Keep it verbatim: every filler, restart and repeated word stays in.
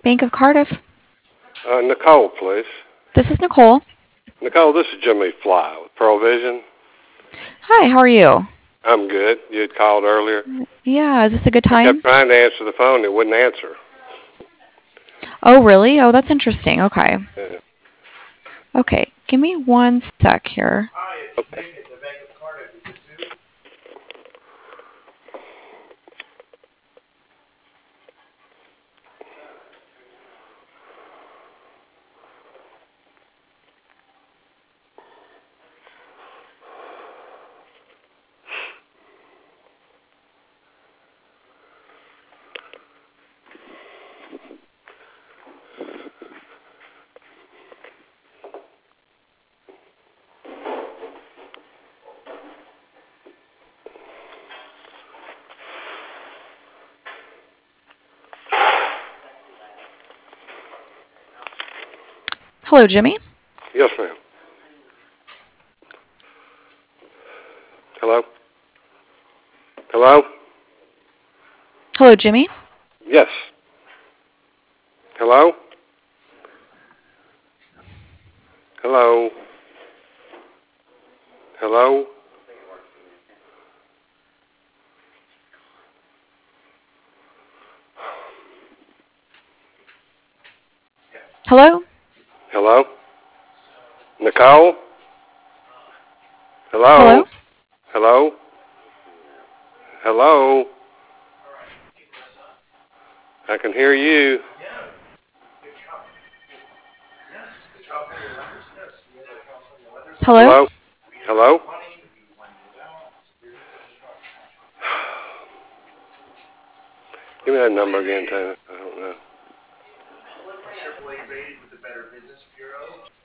Bank of Cardiff. Uh, Nicole, please. This is Nicole. Nicole, this is Jimmy Fly with Pearl Vision. Hi, how are you? I'm good. You had called earlier. Yeah, is this a good I time? kept trying to answer the phone. It wouldn't answer. Oh, really? Oh, that's interesting. Okay. Yeah. Okay, give me one sec here. Okay. Hello, Jimmy. Yes, ma'am. Hello? Hello? Hello, Jimmy. Yes. Hello? Hello? Hello? Hello? Hello? Nicole? Hello? Hello? Hello? Hello? I can hear you. Hello? Hello? Hello? Give me that number again, Taylor. I don't know.